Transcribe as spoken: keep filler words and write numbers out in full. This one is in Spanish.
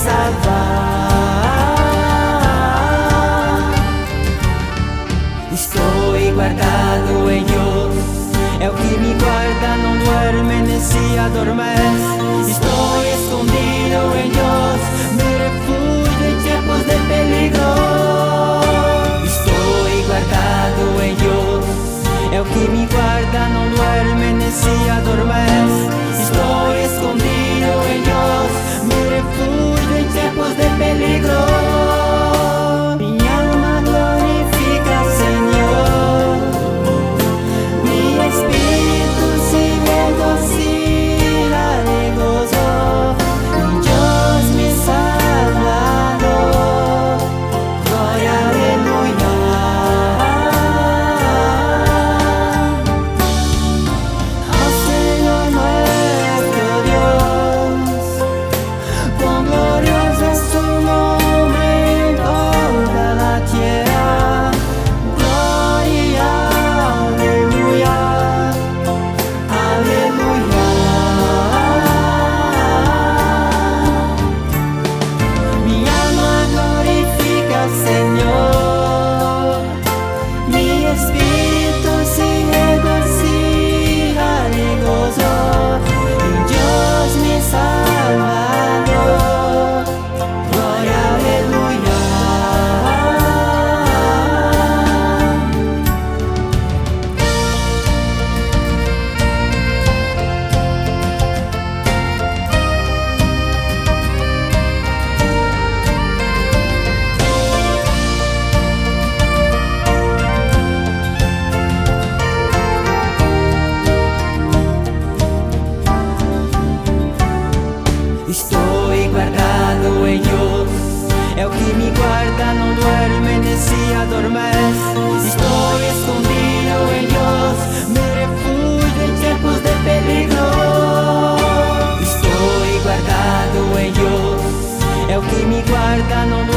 salvar. Estoy guardado en Dios, é o que me guarda, não duerme nem se adormece. Estoy escondido en Dios, mi refugio en tiempos de peligro. Estoy guardado en Dios, é o que me guarda, não duerme nem se adormece. Estoy escondido en Dios, mi refugio en tiempos de peligro. Mi alma glorifica al Señor, mi espíritu se regocija de gozo en Dios mi Salvador. Gloria, aleluya. Al Señor nuestro Dios, cuán glorioso es su nombre en toda la tierra. Gloria, aleluya, aleluya. Mi alma glorifica al Señor, mi espíritu se regocija de gozo en Dios mi Salvador. Gloria, aleluya. Estoy guardado en Dios, é o que me guarda, não duerme nem se adormece. Estoy escondido en Dios, mi refugio en tiempos de peligro. Estoy guardado en Dios, é o que me guarda, não